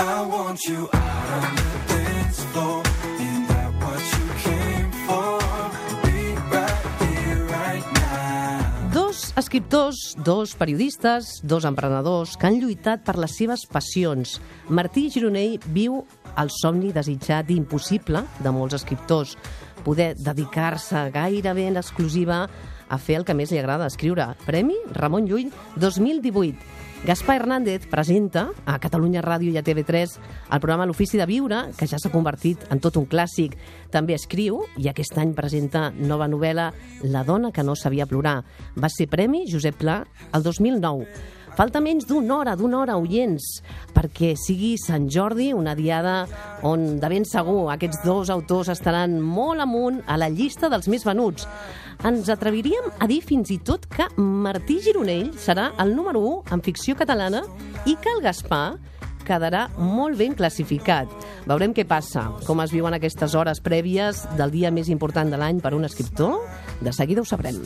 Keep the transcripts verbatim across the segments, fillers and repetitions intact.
I want you out on the dance floor. Ain't that what you came for? Be right here, right now. Dos escriptors, dos periodistes, dos emprenedors que han lluitat per les seves passions. Martí Gironell viu el somni desitjat i impossible de molts escriptors, poder dedicar-se gairebé en exclusiva a fer el que més li agrada, escriure. Premi Ramon Llull dos mil divuit. Gaspar Hernández presenta a Catalunya Ràdio i a T V tres el programa L'Ofici de Viure, que ja s'ha convertit en tot un clàssic. També escriu i aquest any presenta nova novel·la La dona que no sabia plorar. Va ser Premi Josep Pla el dos mil nou. Falta menys d'una hora, d'una hora, oients, perquè sigui Sant Jordi, una diada on de ben segur aquests dos autors estaran molt amunt a la llista dels més venuts. Ens atreviríem a dir fins i tot que Martí Gironell serà el número u en ficció catalana i que el Gaspar quedarà molt ben classificat. Veurem què passa, com es viuen aquestes hores prèvies del dia més important de l'any per un escriptor. De seguida ho sabrem.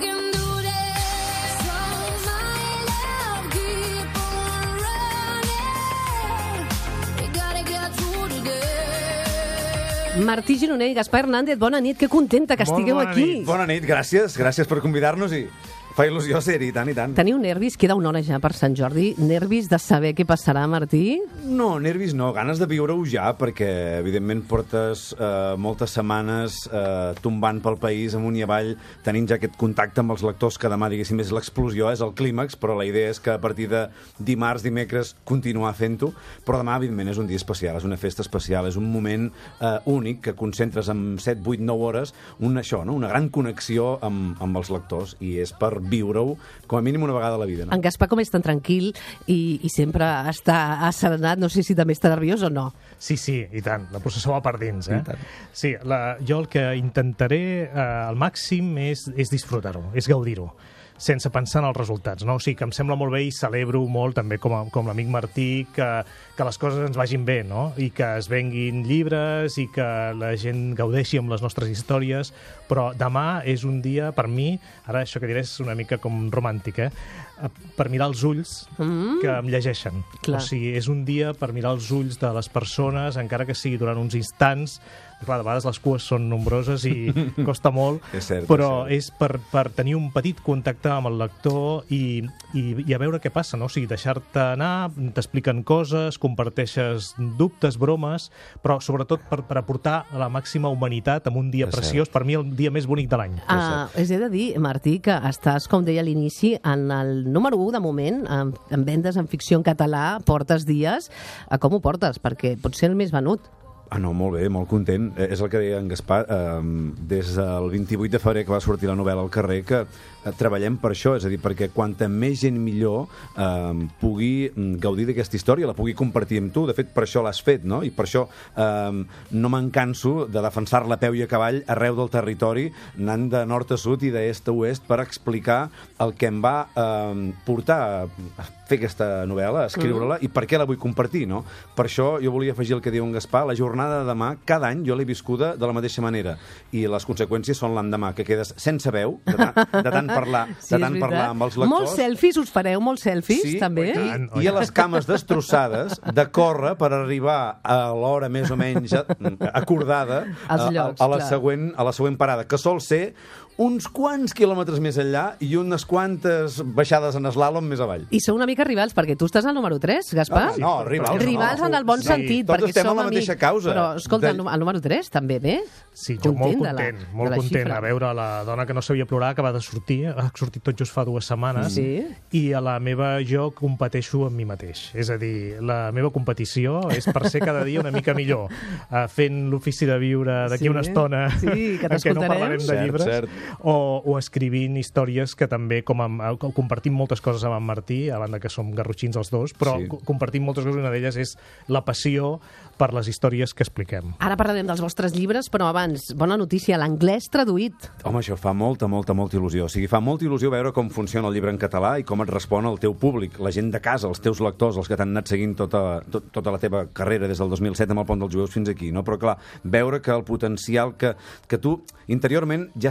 Martí Gironell, Gaspar Hernández, bona nit, que contenta que estigueu bona aquí. Nit. Bona nit, gràcies, gràcies per convidar-nos i fa il·lusió ser-hi, tant i tant. Teniu nervis? Queda una hora ja per Sant Jordi. Nervis de saber què passarà, Martí? No, nervis no, ganes de viure-ho ja, perquè evidentment portes eh, moltes setmanes eh, tombant pel país amunt i avall, tenint ja aquest contacte amb els lectors, que demà, diguéssim, és l'explosió, és el clímax, però la idea és que a partir de dimarts, dimecres, continuar fent-ho, però demà, evidentment, és un dia especial, és una festa especial, és un moment eh, únic que concentres en set, vuit, nou hores un, això, no? Una gran connexió amb, amb els lectors, i és per viure-ho com a mínim una vegada a la vida. No? En Gaspar, com és tan tranquil i, i sempre està asserenat, no sé si també està nerviós o no. Sí, sí, i tant. La processó va per dins, eh? Sí, la, jo el que intentaré eh, al màxim és, és disfrutar-ho, és gaudir-ho, sense pensar en els resultats, no? O sigui, que em sembla molt bé i celebro molt, també com, a, com l'amic Martí, que, que les coses ens vagin bé, no? I que es venguin llibres i que la gent gaudeixi amb les nostres històries, però demà és un dia, per mi, ara això que diré és una mica com romàntic, eh? Per mirar els ulls mm. que em llegeixen. Clar. O sigui, és un dia per mirar els ulls de les persones, encara que sigui durant uns instants. Clar, de vegades les cues són nombroses i costa molt, és cert, però és, és per, per tenir un petit contacte amb el lector i, i, i a veure què passa, no? O sigui, deixar-te anar, t'expliquen coses, comparteixes dubtes, bromes, però sobretot per, per aportar la màxima humanitat en un dia és preciós, cert. per mi el dia més bonic de l'any. Ah, és he de dir, Martí, que estàs, com deia a l'inici, en el número u de moment, en, en vendes en ficció en català, portes dies. Com ho portes? Perquè pot ser el més venut. Ah, no, molt bé, molt content. Eh, és el que deia en Gaspar, eh, des del vint-i-vuit de febrer que va sortir la novel·la al carrer, que eh, treballem per això, és a dir, perquè quanta més gent millor eh, pugui gaudir d'aquesta història, la pugui compartir amb tu. De fet, per això l'has fet, no? I per això eh, no me'n canso de defensar-la a peu i a cavall arreu del territori, anant de nord a sud i d'est a oest per explicar el que em va eh, portar a fer aquesta novel·la, a escriure-la, mm. i per què la vull compartir, no? Per això jo volia afegir el que diu en Gaspar, la jornada de demà, cada any jo l'he viscuda de la mateixa manera, i les conseqüències són l'endemà, que quedes sense veu, de tant, de tant parlar, sí, de tant parlar amb els lectors. Molts selfies us fareu, molts selfies, sí, també? I, i a les cames destrossades de córrer per arribar a l'hora més o menys acordada a, llocs, a, a, la següent, a la següent parada, que sol ser uns quants quilòmetres més enllà i unes quantes baixades en eslàlom més avall. I sou una mica rivals, perquè tu estàs al número tres, Gaspar? No, no rivals, rivals no. en el bon Sí, sentit, tots perquè estem som a la mateixa amics. causa. Però, escolta, De- el número tres també bé? Sí, jo molt de la- content, de molt la content xifra. a veure La dona que no sabia plorar, que va de sortir, ha sortit tot just fa dues setmanes, Sí. i a la meva jo competeixo amb mi mateix. És a dir, la meva competició és per ser cada dia una mica millor, uh, fent l'ofici de viure d'aquí Sí. una estona, Sí, que en què no t'escoltarem. parlarem de Cert, llibres, cert. O, o escrivint històries que també, com amb, compartim moltes coses amb en Martí, a banda que som garrotxins els dos, però Sí. co- compartim moltes coses, una d'elles és la passió per les històries que expliquem. Ara parlarem dels vostres llibres, però abans, bona notícia, l'anglès traduït. Home, això fa molta, molta, molta il·lusió. O sigui, fa molta il·lusió veure com funciona el llibre en català i com et respon el teu públic, la gent de casa, els teus lectors, els que t'han anat seguint tota, tot, tota la teva carrera des del dos mil set amb el Pont dels Jueus fins aquí, no? Però clar, veure que el potencial que, que tu interiorment ja sabies que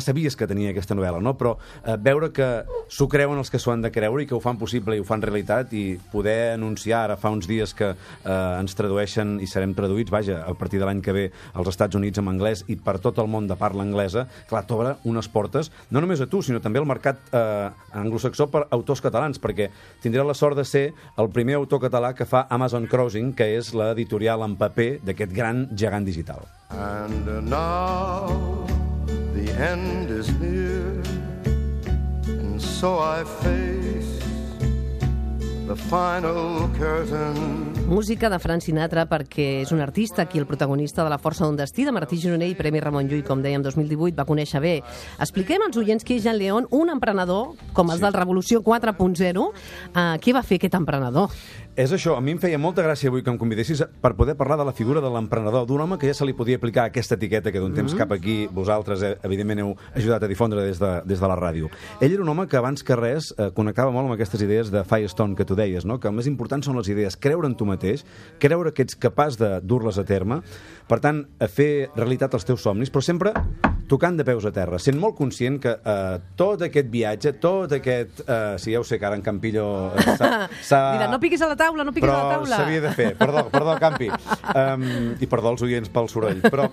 que tenia aquesta novel·la, no? Però eh, veure que s'ho creuen els que s'ho han de creure i que ho fan possible i ho fan realitat, i poder anunciar ara fa uns dies que eh, ens tradueixen i serem traduïts, vaja, a partir de l'any que ve als Estats Units en anglès i per tot el món de parla anglesa, clar, t'obre unes portes, no només a tu, sinó també al mercat eh, anglosaxó per autors catalans, perquè tindré la sort de ser el primer autor català que fa Amazon Crossing, que és l'editorial en paper d'aquest gran gegant digital. And uh, now the end is near, and so I face the final curtain. Música de Frank Sinatra, perquè és un artista qui el protagonista de La força d'un destí, de Martí Gironell, Premi Ramon Llull, com dèiem, dos mil divuit, va conèixer bé. Expliquem als oients qui és Jean León, un emprenedor, com els sí. del Revolució quatre punt zero. Uh, què va fer aquest emprenedor? És això, a mi em feia molta gràcia avui que em convidessis per poder parlar de la figura de l'emprenedor, d'un home que ja se li podia aplicar aquesta etiqueta que d'un temps mm-hmm. cap aquí vosaltres, eh, evidentment, heu ajudat a difondre des de, des de la ràdio. Ell era un home que abans que res eh, connectava molt amb aquestes idees de Firestone que tu deies, no? Que el més important són les idees, creure en tu mateix, creure que ets capaç de dur-les a terme, per tant, a fer realitat els teus somnis, però sempre tocant de peus a terra, sent molt conscient que eh, tot aquest viatge, tot aquest... Eh, sí, ja ho sé que ara en Campillo eh, s'ha... Mira, no piquis a la taula, no piquis però a la taula. Però s'havia de fer. Perdó, perdó, Campi. Um, I perdó als oients pel soroll. Però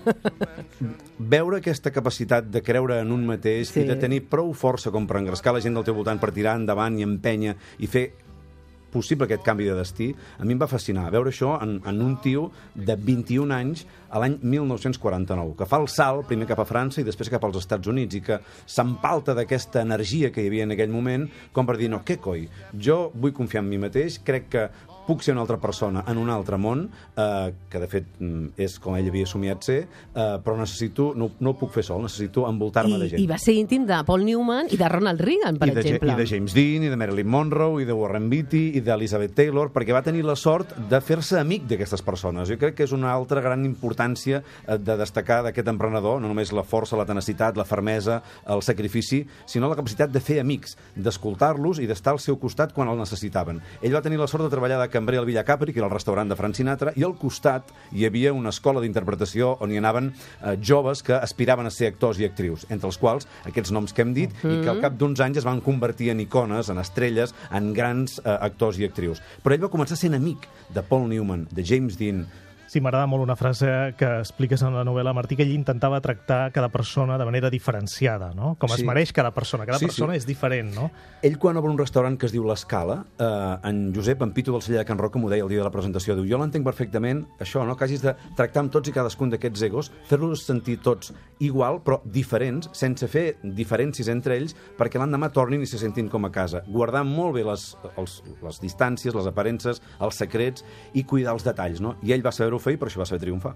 veure aquesta capacitat de creure en un mateix sí. i de tenir prou força com per engrescar la gent del teu voltant per tirar endavant i empènyer i fer possible aquest canvi de destí, a mi em va fascinar veure això en, en un tio de vint-i-un anys a l'any mil nou-cents quaranta-nou, que fa el salt primer cap a França i després cap als Estats Units i que s'empalta d'aquesta energia que hi havia en aquell moment com per dir, no, què coi? Jo vull confiar en mi mateix, crec que puc ser una altra persona en un altre món, eh, que de fet és com ell havia somiat ser, eh, però necessito, no, no ho puc fer sol, necessito envoltar-me de gent. I va ser íntim de Paul Newman i de Ronald Reagan, per I de, exemple. I de James Dean, i de Marilyn Monroe, i de Warren Beatty, i d'Elizabeth Taylor, perquè va tenir la sort de fer-se amic d'aquestes persones. Jo crec que és una altra gran importància de destacar d'aquest emprenedor, no només la força, la tenacitat, la fermesa, el sacrifici, sinó la capacitat de fer amics, d'escoltar-los i d'estar al seu costat quan el necessitaven. Ell va tenir la sort de treballar de cambrer al Villa Capri, que era el restaurant de Frank Sinatra, i al costat hi havia una escola d'interpretació on hi anaven eh, joves que aspiraven a ser actors i actrius, entre els quals aquests noms que hem dit, mm-hmm. i que al cap d'uns anys es van convertir en icones, en estrelles, en grans eh, actors i actrius. Però ell va començar sent amic de Paul Newman, de James Dean. Sí, m'agrada molt una frase que expliques en la novel·la, Martí, que ell intentava tractar cada persona de manera diferenciada, no? Com sí. es mereix cada persona. Cada sí, persona sí. és diferent, no? Ell, quan obre un restaurant que es diu L'Escala, eh, en Josep, en Pitu del celler de Can Roca, m'ho deia el dia de la presentació, diu, jo l'entenc perfectament, això, no? Que hagis de tractar amb tots i cadascun d'aquests egos, fer-los sentir tots igual, però diferents, sense fer diferències entre ells, perquè l'endemà tornin i se sentin com a casa. Guardar molt bé les, els, les distàncies, les aparences, els secrets, i cuidar els detalls, no? I ell va saber-ho fer i per això va saber triomfar.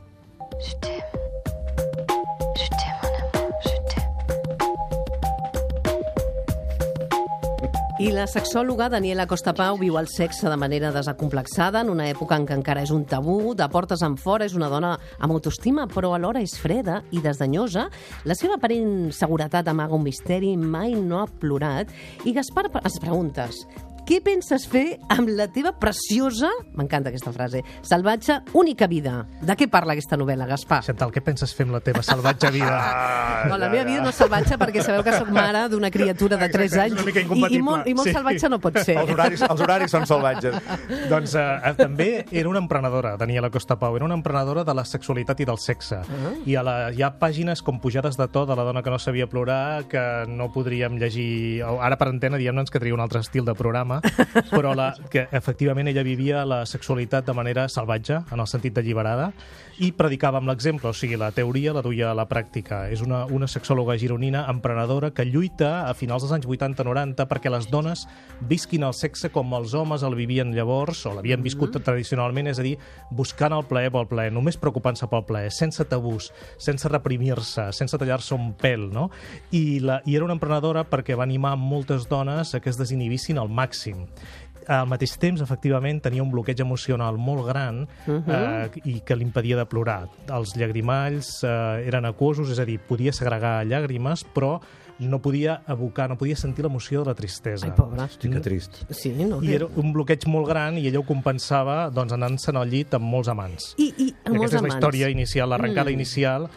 I la sexòloga Daniela Costapau viu el sexe de manera desacomplexada en una època en què encara és un tabú, de portes enfora és una dona amb autoestima, però alhora és freda i desdenyosa. La seva aparent seguretat amaga un misteri, mai no ha plorat. I Gaspar es preguntes, què penses fer amb la teva preciosa, m'encanta aquesta frase, salvatge, única vida? De què parla aquesta novel·la, Gaspar? Chantal, què penses fer amb la teva salvatge vida? No, la meva vida no és salvatge perquè sabeu que soc mare d'una criatura de tres anys i, i molt, i molt sí. salvatge no pot ser. Els horaris, els horaris són salvatges. Doncs eh, també era una emprenedora, Daniela Costapau, era una emprenedora de la sexualitat i del sexe. Uh-huh. I a la, hi ha pàgines com pujades de to de la dona que no sabia plorar, que no podríem llegir... Ara per antena diem-nos que tria un altre estil de programa, però la, que efectivament ella vivia la sexualitat de manera salvatge, en el sentit d'alliberada, i predicava amb l'exemple, o sigui, la teoria la duia a la pràctica. És una, una sexòloga gironina emprenedora que lluita a finals dels anys vuitanta noranta perquè les dones visquin el sexe com els homes el vivien llavors, o l'havien viscut mm-hmm. tradicionalment, és a dir, buscant el plaer pel plaer, només preocupant-se pel plaer, sense tabús, sense reprimir-se, sense tallar-se un pèl, no? I, la, I era una emprenedora perquè va animar moltes dones a que es desinhibissin al màxim. Al mateix temps, efectivament, tenia un bloqueig emocional molt gran uh-huh. eh, i que l'impedia de plorar. Els llagrimalls eh, eren aquosos, és a dir, podia segregar llàgrimes, però no podia evocar, no podia sentir l'emoció de la tristesa. Ai, pobra. Hosti, que trist. Sí, no, I era un bloqueig molt gran i ella ho compensava doncs, anant-se'n al llit amb molts amants. I, i amb molts Aquesta és amants. la història inicial, l'arrencada mm. inicial.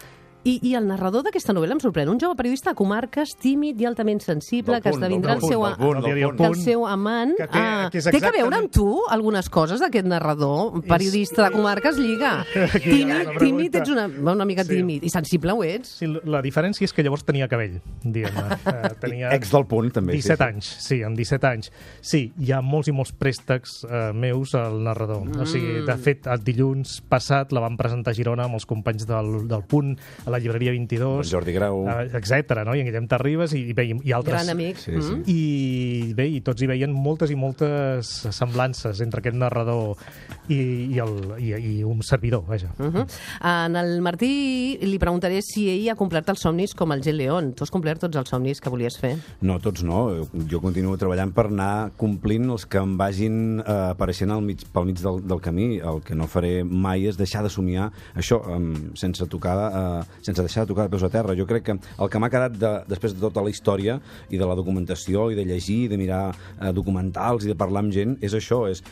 I, I el narrador d'aquesta novel·la em sorprèn. Un jove periodista de comarques, tímid i altament sensible, Del que punt, esdevindrà del el seu, punt, del punt, del que punt. el seu amant. Que té- ah, que és té que veure exactament- amb tu algunes coses d'aquest narrador? Periodista de comarques, lliga. Aquí Tímid, la pregunta. tímid, ets una, una mica Sí. tímid. I sensible ho ets. Sí, la diferència és que llavors tenia cabell, diguem-ne. Eh, tenia Ex del punt, també. sí, disset sí. anys, sí, amb disset anys. Sí, hi ha molts i molts préstecs eh, meus al narrador. Mm. O sigui, de fet, el dilluns passat la vam presentar a Girona amb els companys del, del Punt, a la llibreria vint-i-dos. En Jordi Grau. eh, etcètera, no? I en Guillem Terribas i, i, bé, i, i altres. Gran amic. Sí, sí. Mm. I bé, i tots hi veien moltes i moltes semblances entre aquest narrador i, i, el, i, i un servidor, vaja. Uh -huh. En el Martí li preguntaré si ell ha complert els somnis com el Gil León. Tu has complert tots els somnis que volies fer? No, tots no. Jo continuo treballant per anar complint els que em vagin eh, apareixent al mig, pel mig del, del camí. El que no faré mai és deixar de somiar això um, sense tocar, eh, sense deixar de tocar de peus a terra. Jo crec que el que m'ha quedat de, després de tota la història i de la documentació i de llegir, de mirar eh, documentals i de parlar amb gent, és això, és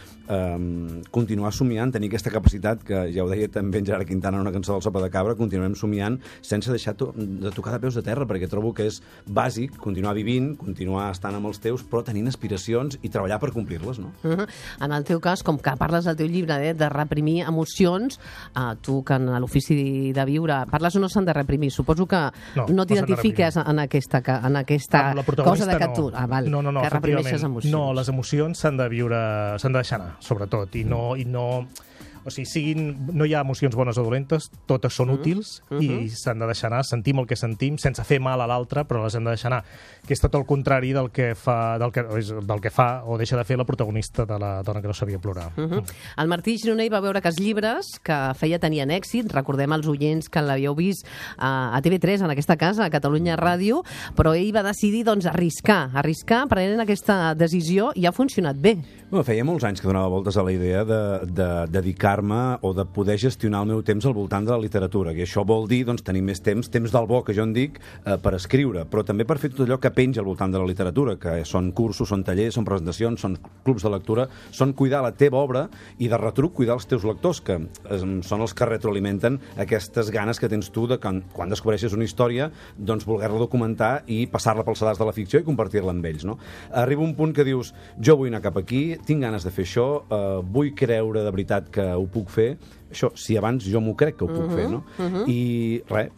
eh, continuar somiant, tenir aquesta capacitat que ja ho deia també en Gerard Quintana en una cançó del Sopa de Cabra, continuem somiant sense deixar to de tocar de peus a terra, perquè trobo que és bàsic continuar vivint, continuar estant amb els teus, però tenint aspiracions i treballar per complir-les, no? Uh -huh. En el teu cas, com que parles al teu llibre eh, de reprimir emocions, eh, tu que en l'ofici de viure parles o no s'han de reprimir, suposo que No, no, no t'identifiques s'han de en aquesta, ca- en aquesta Amb la cosa protagonista de que no. tu ah, val, no, no, no, que reprimeixes efectivament. emocions. No, les emocions s'han de viure, s'han de deixar anar, sobretot, i no, i no o sigui, siguin, no hi ha emocions bones o dolentes, totes són útils Mm-hmm. i s'han de deixar anar, sentim el que sentim sense fer mal a l'altre, però les hem de deixar anar, que és tot el contrari del que fa del que, del que fa o deixa de fer la protagonista de la dona que no sabia plorar. Uh -huh. El Martí Gironell va veure que els llibres que feia tenien èxit, recordem als oients que l'havíeu vist a, a T V tres, en aquesta casa, a Catalunya Ràdio, però ell va decidir doncs, arriscar, arriscar prenent aquesta decisió i ha funcionat bé. Bueno, feia molts anys que donava voltes a la idea de, de dedicar-me o de poder gestionar el meu temps al voltant de la literatura, i això vol dir doncs, tenir més temps, temps del bo, que jo en dic, eh, per escriure, però també per fer tot allò que penja al voltant de la literatura, que són cursos, són tallers, són presentacions, són clubs de lectura, són cuidar la teva obra i de retruc cuidar els teus lectors, que eh, són els que retroalimenten aquestes ganes que tens tu de quan, quan descobreixes una història, doncs voler-la documentar i passar-la pels sedars de la ficció i compartir-la amb ells, no? Arriba un punt que dius, jo vull anar cap aquí, tinc ganes de fer això, eh, vull creure de veritat que ho puc fer, això, si abans jo m'ho crec que ho puc uh -huh, fer, no? Uh -huh. I res,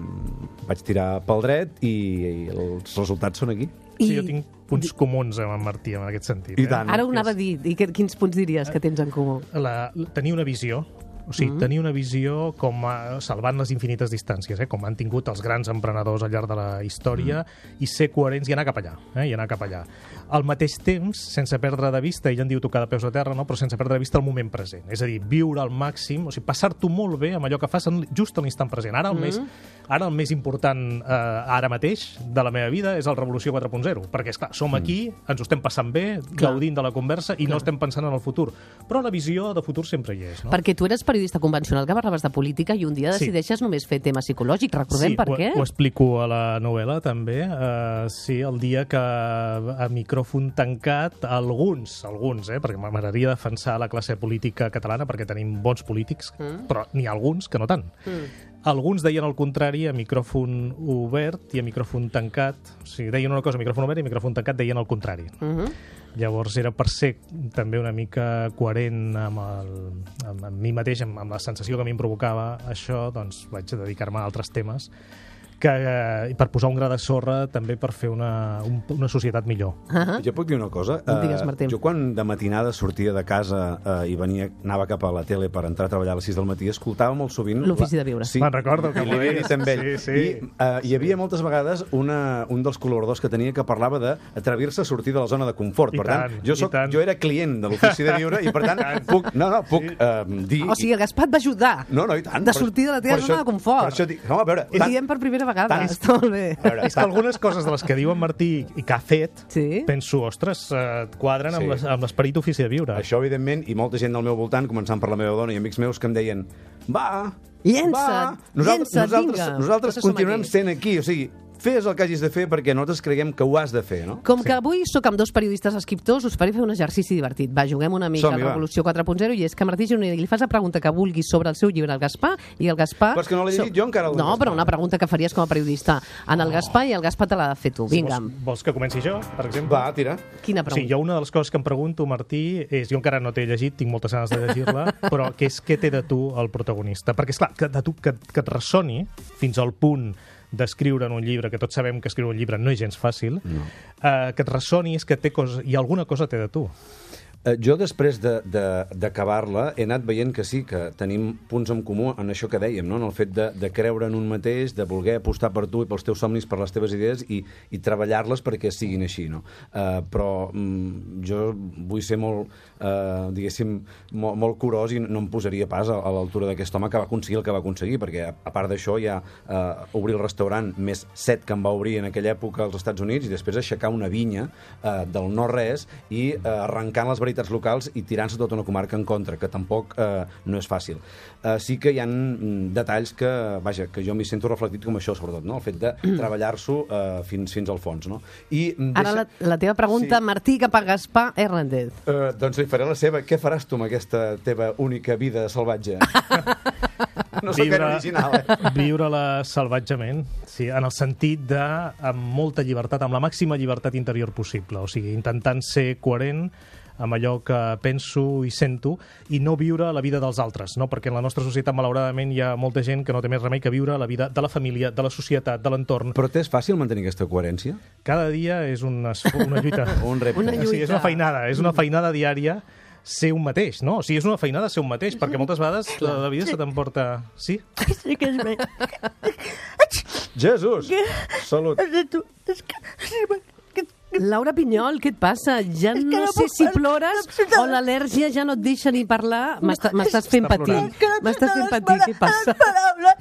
mm, vaig tirar pel dret i, i els resultats són aquí. Sí, I- jo tinc punts comuns amb en Martí en aquest sentit. I eh? tant. Ara ho anava a dir, i que, quins punts diries que tens en comú? La, tenir una visió, o sigui, mm. tenir una visió com a, salvant les infinites distàncies, eh? Com han tingut els grans emprenedors al llarg de la història, mm. i ser coherents i anar cap allà, eh? i anar cap allà. Al mateix temps, sense perdre de vista, ell en diu tocar de peus a terra, no? Però sense perdre de vista el moment present. És a dir, viure al màxim, o sigui, passar-t'ho molt bé amb allò que fas en, just a l'instant present. Ara el, mm. més, ara el més important eh, ara mateix de la meva vida és el Revolució quatre punt zero, perquè, esclar, som aquí, ens ho estem passant bé, Clar. gaudint de la conversa i Clar. no estem pensant en el futur. Però la visió de futur sempre hi és, no? Perquè tu eres periodista convencional que parlaves de política i un dia Sí. decideixes només fer temes psicològics. Recordem sí, per ho, què? ho explico a la novel·la, també. Uh, sí, el dia que a micròfon tancat, alguns, alguns, eh, perquè m'agradaria defensar la classe política catalana, perquè tenim bons polítics, mm. però n'hi ha alguns que no tant. Mm. Alguns deien el contrari a micròfon obert i a micròfon tancat. O sigui, deien una cosa a micròfon obert i a micròfon tancat deien el contrari. Uh -huh. Llavors era per ser també una mica coherent amb, el, amb, amb mi mateix, amb, amb la sensació que a mi em provocava això, doncs vaig dedicar-me a altres temes que, eh, per posar un gra de sorra també per fer una, un, una societat millor. Uh -huh. Jo puc dir una cosa? Digues, Martí. jo quan de matinada sortia de casa eh, i venia, anava cap a la tele per entrar a treballar a les sis del matí, escoltava molt sovint... L'Ofici de Viure. Sí, Me'n recordo que i li havia dit amb ell. Sí, sí. I eh, hi havia moltes vegades una, un dels col·laboradors que tenia que parlava d'atrevir-se a sortir de la zona de confort. I per tant, tant, jo, i soc, tant. jo era client de l'Ofici de Viure i per tant puc, no, no, puc eh, dir... O sigui, el Gaspar et va ajudar no, no, i tant, de per- sortir de la teva per zona això- de confort. Per això dic, home, a veure... Ho diem per primera vegada. tant- Està molt bé. A veure, És que algunes coses de les que diu en Martí i que ha fet, Sí. penso, ostres, eh, et quadren amb Sí. les- amb l'esperit Ofici de Viure. Això, evidentment, i molta gent del meu voltant, començant per la meva dona i amics meus, que em deien va, Llença't, va, nosaltres, llença't, nosaltres, vinga, nosaltres nosaltres som continuem aquí." sent aquí, o sigui, fes el que hagis de fer perquè nosaltres creiem que ho has de fer, no? Com que avui sóc amb dos periodistes escriptors, us faré fer un exercici divertit. Va, juguem una mica a Som-hi, va. Revolució quatre punt zero i és que Martí Gironell li fas la pregunta que vulguis sobre el seu llibre al Gaspar i el Gaspar... Però és que no l'he llegit jo encara, el No, Gaspar. però una pregunta que faries com a periodista en el Gaspar i el Gaspar te l'ha de fer tu. Vinga, Vols, vols que comenci jo, per exemple? Va, tira. quina Sí, pregunta? jo una de les coses que em pregunto, Martí, és, jo encara no t'he llegit, tinc moltes ganes de llegir-la, però que és què té de tu el protagonista? Perquè, esclar, que, de tu, que, que et ressoni fins al punt d'escriure en un llibre, que tots sabem que escriure un llibre no és gens fàcil, no. eh, que et ressoni és que té cosa, i alguna cosa té de tu. Eh, jo, després de- de- d'acabar-la, he anat veient que sí, que tenim punts en comú en això que dèiem, no? En el fet de, de creure en un mateix, de voler apostar per tu i pels teus somnis, per les teves idees i, i treballar-les perquè siguin així, no? Eh, però mm, jo vull ser molt, eh, diguéssim, molt, molt curós i no em posaria pas a, a l'altura d'aquest home que va aconseguir el que va aconseguir, perquè a, a part d'això hi ha eh, obrir el restaurant més set que em va obrir en aquella època als Estats Units i després aixecar una vinya eh, del no-res i eh, arrencant les veritats locals i tirant-se tota una comarca en contra, que tampoc eh, no és fàcil. Eh, sí que hi ha mm, detalls que, vaja, que jo m'hi sento reflectit com això, sobretot, no? El fet de treballar-s'ho eh, fins, fins al fons, no? I mm, Ara la, la teva pregunta, Sí. Martí, cap a Gaspar Hernández. Eh, doncs li faré la seva. Què faràs tu amb aquesta teva única vida salvatge? No sóc gaire original, eh? Viure-la salvatgement, sí, en el sentit de amb molta llibertat, amb la màxima llibertat interior possible, o sigui, intentant ser coherent amb allò que penso i sento i no viure la vida dels altres, no? Perquè en la nostra societat, malauradament, hi ha molta gent que no té més remei que viure la vida de la família, de la societat, de l'entorn. Però t'és fàcil mantenir aquesta coherència? Cada dia és una, una lluita. Un repte. Una lluita. Sí, és una feinada, és una feinada diària ser un mateix, no? O sigui, és una feinada ser un mateix, perquè moltes vegades la, la vida se t'emporta... Sí? Sí que és bé. Jesús! Salut! Tu, és que... que- Laura Pinyol, què et passa? Ja És que no no sé puc si parlar, plores absolutament. o l'al·lèrgia ja no et deixa ni parlar. M'està- M'estàs fent Està patir. plorant. que no M'estàs fent t'estàs patir, què passa? les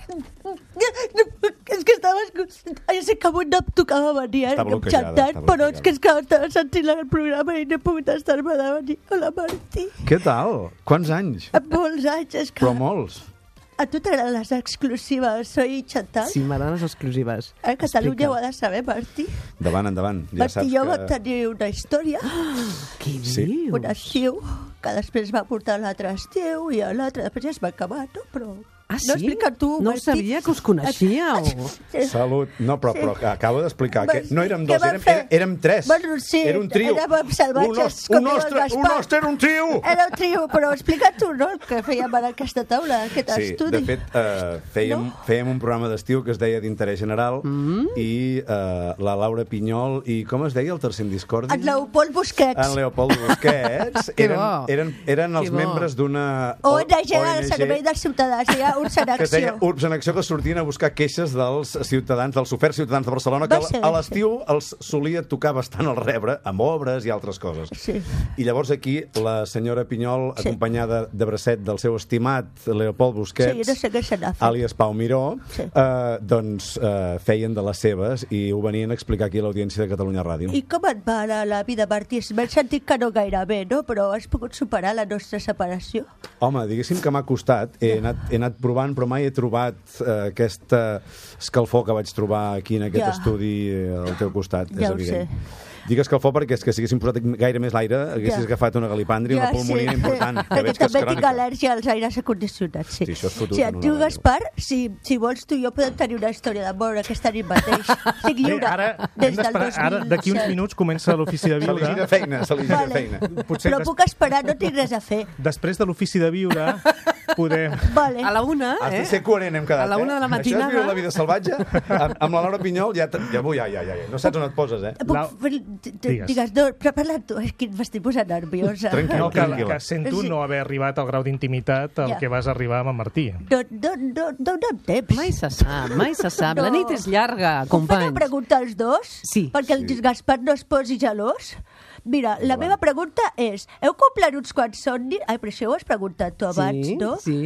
paraules. És que estava... Ja sé que avui no em tocava venir Està eh, bloquejada, xatant, està però és que és que bloquejada. estava sentint el programa i no he pogut estar-me de venir. Hola, Martí. Què tal? Quants anys? Amb molts anys, és que... Però molts. A tu t'agraden les exclusives, soy Chantal? Sí, m'agraden les exclusives. A Catalunya Explica. ho ha de saber, Martí. Endavant, endavant. Ja Martí saps i jo que... vam tenir una història, Què Sí. dius? un estiu, que després va portar l'altre estiu i l'altre després ja es va acabar, no? Però Ah, no sí? explica tu, No Martí. sabia que us coneixíeu. Sí. Salut. No, però, però acabo d'explicar que no érem Què dos, vam érem, fer? érem, érem tres. Bueno, sí, era un trio. érem salvatges, Un, os- com un, diu el ostre, Gaspar. un ostre era un trio! Era un trio, però explica tu, no?, el que fèiem en aquesta taula, aquest Sí, estudi. de fet, eh, fèiem, No? fèiem un programa d'estiu que es deia d'Interès General Mm. i eh, la Laura Pinyol i com es deia el tercer en discordi? En Leopold Busquets. En Leopold Busquets. Que eren, bo. eren, eren els Que bo. membres d'una O N G, al servei dels ciutadans, hi ha un en que es deia acció. Urbs en Acció, que sortien a buscar queixes dels ciutadans, dels oferts ciutadans de Barcelona, que Va ser, a l'estiu els solia tocar bastant el rebre, amb obres i altres coses. Sí. I llavors aquí la senyora Pinyol, Sí. acompanyada de bracet del seu estimat Leopold Busquets, Sí, no sé què se n'ha fet. àlies Pau Miró, Sí. eh, doncs eh, feien de les seves i ho venien a explicar aquí a l'audiència de Catalunya Ràdio. I com et va la, la vida, Martí? M'he sentit que no gaire bé, no? Però has pogut superar la nostra separació? Home, diguéssim que m'ha costat. He anat, he anat provant, però mai he trobat eh, aquesta escalfor que vaig trobar aquí en aquest Ja. estudi eh, al teu costat, Ja és ho evident. sé. Dic escalfor perquè és que si haguéssim posat gaire més l'aire haguessis Ja. agafat una galipàndria, una pulmonia important. Ja Perquè veig que és també tinc crònica. al·lèrgia als aires acondicionats, sí. Sí, això és fotut Sí, en et una diu ràdio. Gaspar, si, si vols tu i jo podem tenir una història d'amor aquesta nit mateix. Estic Bé, lliure. ara, hem des del d'esperar, dos mil ara d'aquí uns set. minuts comença l'ofici de Se li gira viure. feina, se li gira Vale. feina. Potser Però des- puc esperar, no tinc res a fer. Després de l'ofici de viure podem... Vale. A la una, Has de eh? ser coherent, hem quedat, A la una de la eh? matinada. Això és viure la vida salvatge? amb, amb la Laura Pinyol ja, te- ja, ja, ja, ja, ja. No saps on et poses, eh? Puc, La- fer- d- d- Digues. digues, no, però parla tu, és que m'estic posant nerviosa. Tranquil. No, que, Tranquil·la. que sento Sí. no haver arribat al grau d'intimitat al Ja. que vas arribar amb en Martí. No, no, no, no, no em temps. Mai se sap, mai se sap. La No. nit és llarga, Puc fer una companys. pregunta als dos? Sí. Perquè el Sí. Gaspar no es posi gelós. Mira, la meva pregunta és, heu complert uns quants somnis? Ai, però això ho has preguntat tu abans, Sí, no? sí.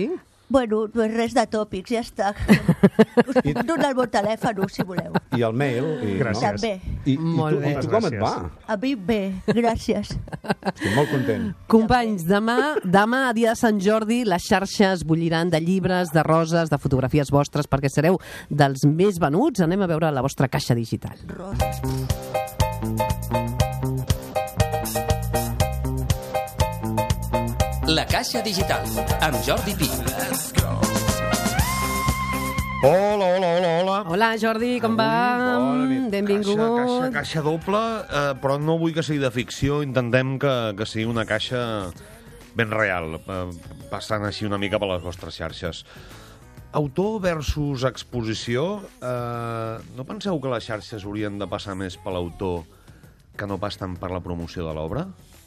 Bueno, no és res de tòpics, ja està. Us puc donar el meu telèfon, si voleu. I el mail. I, Gràcies. No? També. I, i Molt tu, bé. i tu com et va? A mi bé, gràcies. Estic molt content. Companys, demà, demà, dia de Sant Jordi, les xarxes bulliran de llibres, de roses, de fotografies vostres, perquè sereu dels més venuts. Anem a veure la vostra caixa digital. La Caixa Digital, amb Jordi Pi. Hola, hola, hola, hola. Hola, Jordi, com va? Bona nit. Benvingut. Caixa, caixa, caixa doble, eh, però no vull que sigui de ficció. Intentem que, que sigui una caixa ben real, eh, passant així una mica per les vostres xarxes. Autor versus exposició. Eh, no penseu que les xarxes haurien de passar més per l'autor que no pas tant per la promoció de l'obra?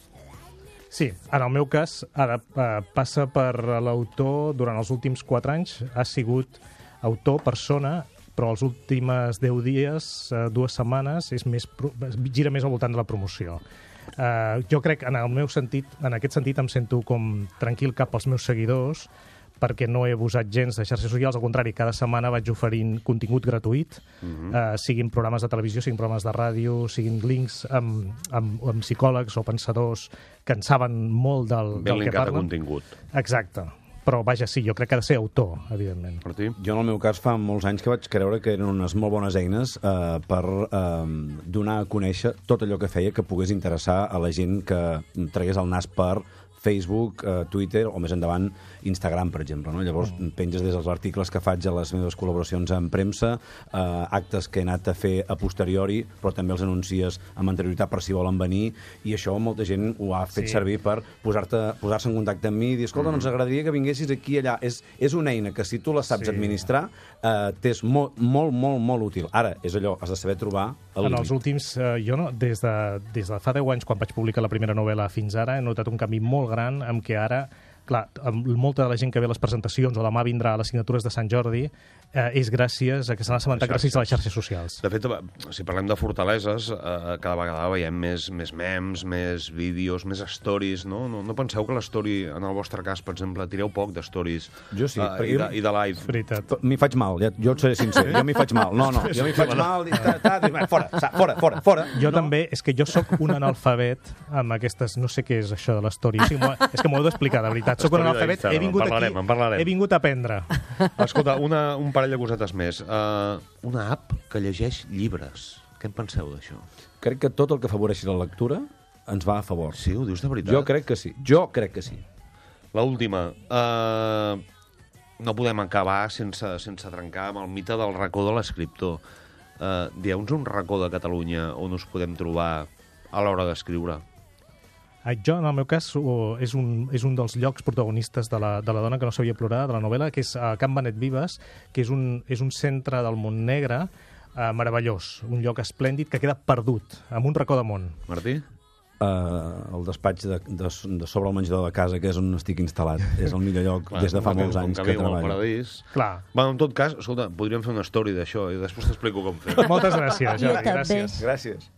Sí, en el meu cas, ara eh, passa per l'autor durant els últims quatre anys, ha sigut autor, persona, però els últims deu dies, eh, dues setmanes, és més, gira més al voltant de la promoció. Eh, jo crec, en el meu sentit, en aquest sentit, em sento com tranquil cap als meus seguidors, perquè no he abusat gens de xarxes socials, al contrari, cada setmana vaig oferint contingut gratuït, uh-huh. eh, siguin programes de televisió, siguin programes de ràdio, siguin links amb, amb, amb psicòlegs o pensadors que en saben molt del, Ben del que linkat a parlen. contingut. Exacte. Però, vaja, sí, jo crec que ha de ser autor, evidentment. Martí? Jo, en el meu cas, fa molts anys que vaig creure que eren unes molt bones eines eh, per eh, donar a conèixer tot allò que feia que pogués interessar a la gent que tragués el nas per Facebook, eh, Twitter o més endavant Instagram, per exemple. No? Llavors mm. penges des dels articles que faig a les meves col·laboracions en premsa, eh, actes que he anat a fer a posteriori, però també els anuncies amb anterioritat per si volen venir, i això molta gent ho ha fet Sí. servir per posar-te posar-se en contacte amb mi i dir, escolta, mm. no ens agradaria que vinguessis aquí i allà. És, és una eina que si tu la saps Sí. administrar eh, t'és molt, molt, molt, molt útil. Ara, és allò, has de saber trobar el En els límit. últims, eh, jo no, des de, des de fa deu anys, quan vaig publicar la primera novel·la fins ara, he notat un canvi molt gran en què ara, clar, amb molta de la gent que ve a les presentacions o demà vindrà a les signatures de Sant Jordi, eh, és gràcies a que s'han assabentat gràcies a les xarxes socials. De fet, si parlem de fortaleses, eh, cada vegada veiem més, més memes, més vídeos, més stories, no? No, no penseu que l'story, en el vostre cas, per exemple, tireu poc de stories Jo sí, eh, perquè i, jo- de, i de live. Veritat. M'hi faig mal, ja, jo et seré sincer, jo m'hi faig mal. No, no, jo m'hi faig mal, i ta, ta, ta, fora, sa, fora, fora, fora. Jo no. també, és que jo sóc un analfabet amb aquestes, no sé què és això de l'story, o sigui, m'ho- és que m'ho he d'explicar, de veritat. Soc un Story analfabet, d'Instagram, he vingut en parlarem, aquí, en parlarem. he vingut a aprendre. Escolta, una, un parell de cosetes més. Uh, una app que llegeix llibres. Què en penseu d'això? Crec que tot el que afavoreixi la lectura ens va a favor. Sí, ho dius de veritat? Jo crec que sí, jo crec que sí. L'última. Uh, no podem acabar sense, sense trencar amb el mite del racó de l'escriptor. Uh, Dieu-nos un racó de Catalunya on us podem trobar a l'hora d'escriure. Ah, Jo, en el meu cas, o- és un, és un dels llocs protagonistes de la, de la dona que no sabia plorar, de la novel·la, que és a Can Benet Vives, que és un, és un centre del Montnegre eh, meravellós, un lloc esplèndid que queda perdut, amb un racó de món. Martí? Uh, el despatx de, de, de sobre el menjador de casa, que és on estic instal·lat. És el millor lloc Clar, des de fa com molts com anys que que viu al treballo. paradís. Clar. Bueno, en tot cas, escolta, podríem fer una story d'això i després t'explico com fer. Moltes gràcies, Jo Jordi. també. Gràcies. Gràcies.